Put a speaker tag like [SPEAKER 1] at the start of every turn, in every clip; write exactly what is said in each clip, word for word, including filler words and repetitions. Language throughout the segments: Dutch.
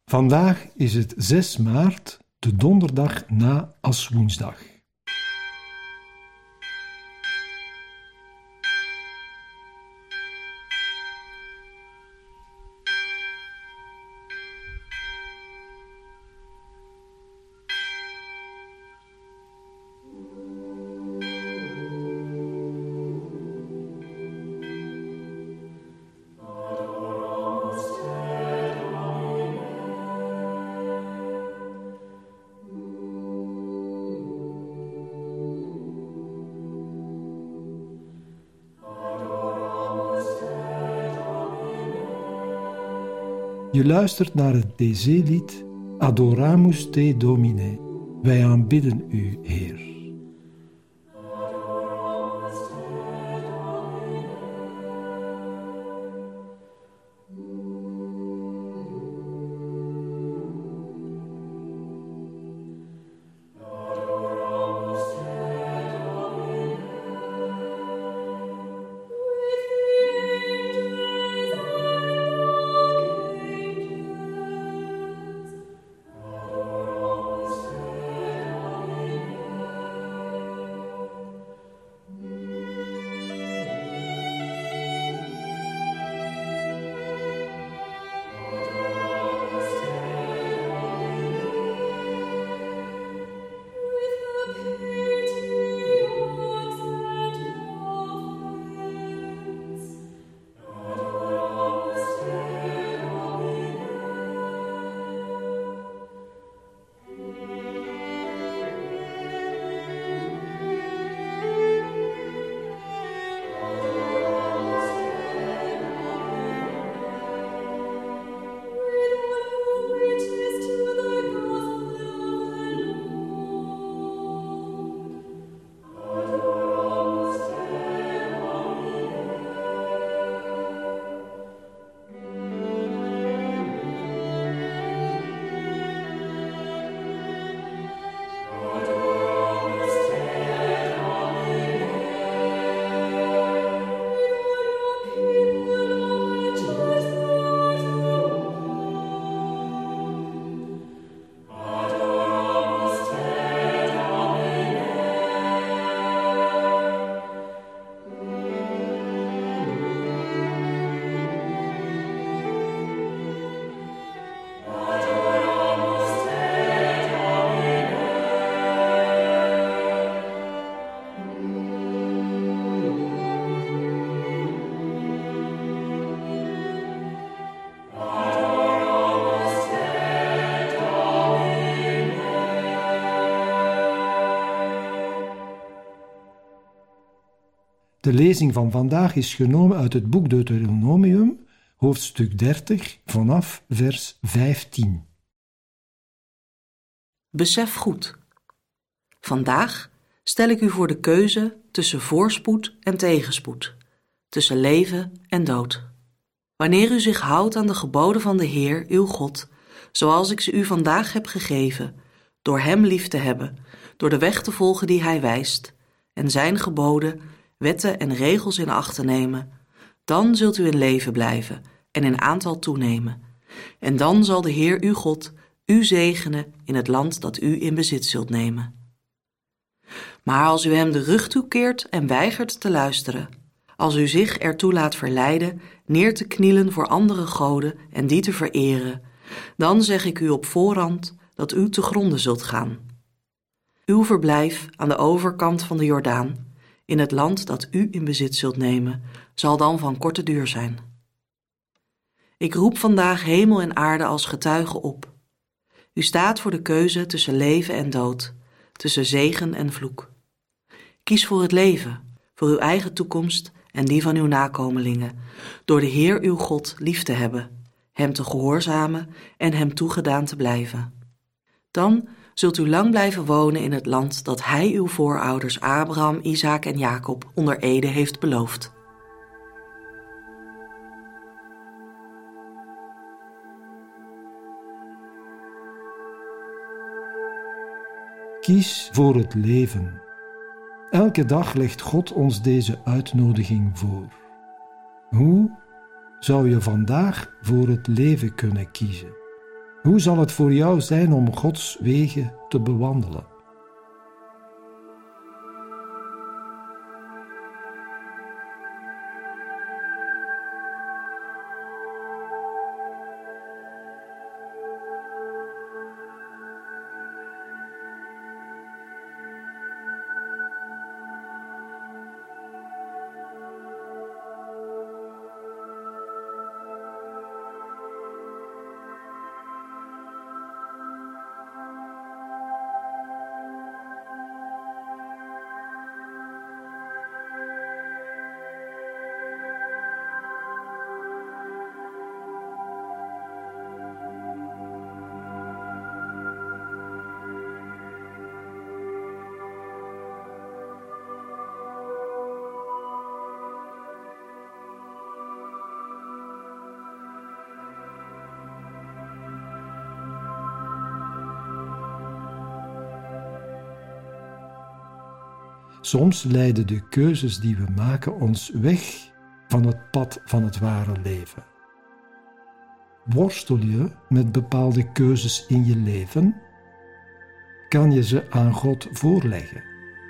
[SPEAKER 1] Vandaag is het zes maart, de donderdag na Aswoensdag. Je luistert naar het D C-lied Adoramus te Domine. Wij aanbidden u, Heer. De lezing van vandaag is genomen uit het boek Deuteronomium, hoofdstuk dertig, vanaf vers vijftien.
[SPEAKER 2] Besef goed. Vandaag stel ik u voor de keuze tussen voorspoed en tegenspoed, tussen leven en dood. Wanneer u zich houdt aan de geboden van de Heer, uw God, zoals ik ze u vandaag heb gegeven, door Hem lief te hebben, door de weg te volgen die Hij wijst, en Zijn geboden, wetten en regels in acht te nemen, dan zult u in leven blijven en in aantal toenemen. En dan zal de Heer uw God u zegenen in het land dat u in bezit zult nemen. Maar als u Hem de rug toekeert en weigert te luisteren, als u zich ertoe laat verleiden neer te knielen voor andere goden en die te vereren, dan zeg ik u op voorhand dat u te gronde zult gaan. Uw verblijf aan de overkant van de Jordaan, in het land dat u in bezit zult nemen, zal dan van korte duur zijn. Ik roep vandaag hemel en aarde als getuigen op. U staat voor de keuze tussen leven en dood, tussen zegen en vloek. Kies voor het leven, voor uw eigen toekomst en die van uw nakomelingen, door de Heer uw God lief te hebben, Hem te gehoorzamen en Hem toegedaan te blijven. Dan zult u lang blijven wonen in het land dat Hij uw voorouders Abraham, Isaak en Jacob onder ede heeft beloofd.
[SPEAKER 1] Kies voor het leven. Elke dag legt God ons deze uitnodiging voor. Hoe zou je vandaag voor het leven kunnen kiezen? Hoe zal het voor jou zijn om Gods wegen te bewandelen? Soms leiden de keuzes die we maken ons weg van het pad van het ware leven. Worstel je met bepaalde keuzes in je leven? Kan je ze aan God voorleggen?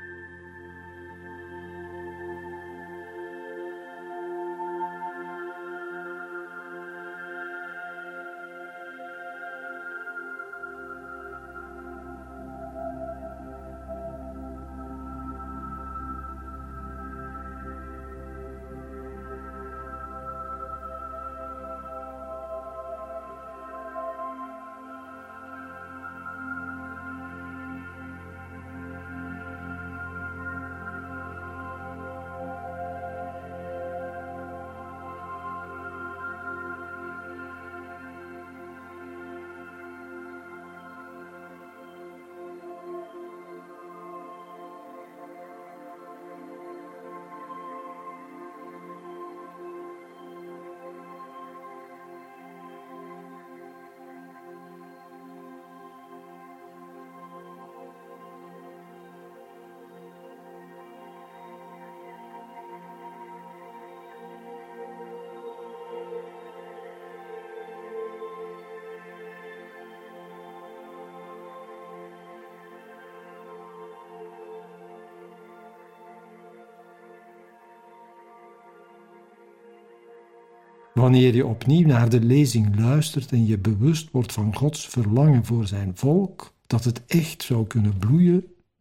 [SPEAKER 1] Wanneer je opnieuw naar de lezing luistert en je bewust wordt van Gods verlangen voor zijn volk, dat het echt zou kunnen bloeien,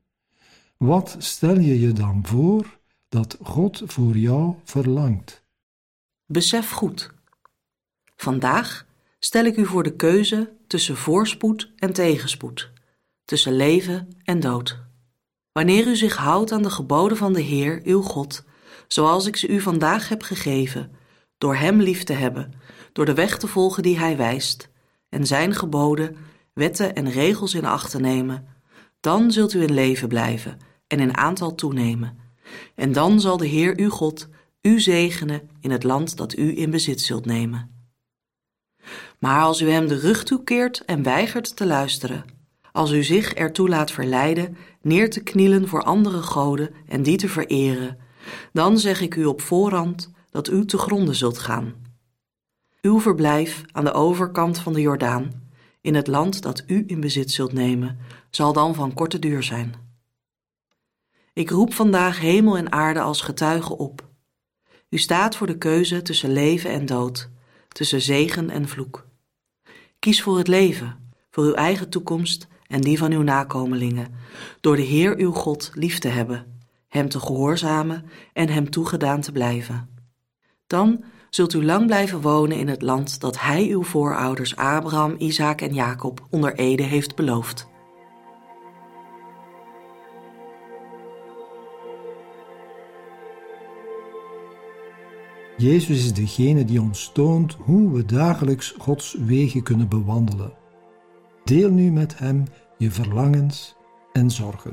[SPEAKER 1] wat stel je je dan voor dat God voor jou verlangt?
[SPEAKER 2] Besef goed. Vandaag stel ik u voor de keuze tussen voorspoed en tegenspoed, tussen leven en dood. Wanneer u zich houdt aan de geboden van de Heer, uw God, zoals ik ze u vandaag heb gegeven, door Hem lief te hebben, door de weg te volgen die Hij wijst, en Zijn geboden, wetten en regels in acht te nemen, dan zult u in leven blijven en in aantal toenemen. En dan zal de Heer uw God u zegenen in het land dat u in bezit zult nemen. Maar als u Hem de rug toekeert en weigert te luisteren, als u zich ertoe laat verleiden neer te knielen voor andere goden en die te vereren, dan zeg ik u op voorhand dat u te gronde zult gaan. Uw verblijf aan de overkant van de Jordaan, in het land dat u in bezit zult nemen, zal dan van korte duur zijn. Ik roep vandaag hemel en aarde als getuigen op. U staat voor de keuze tussen leven en dood, tussen zegen en vloek. Kies voor het leven, voor uw eigen toekomst en die van uw nakomelingen, door de Heer uw God lief te hebben, Hem te gehoorzamen en Hem toegedaan te blijven. Dan zult u lang blijven wonen in het land dat Hij uw voorouders Abraham, Isaak en Jacob onder ede heeft beloofd.
[SPEAKER 1] Jezus is degene die ons toont hoe we dagelijks Gods wegen kunnen bewandelen. Deel nu met Hem je verlangens en zorgen.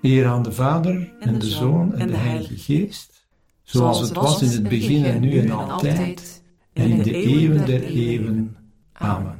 [SPEAKER 1] Eer aan de Vader en de Zoon en de Heilige Geest, zoals het was in het begin en nu en altijd, en in de eeuwen der eeuwen. Amen.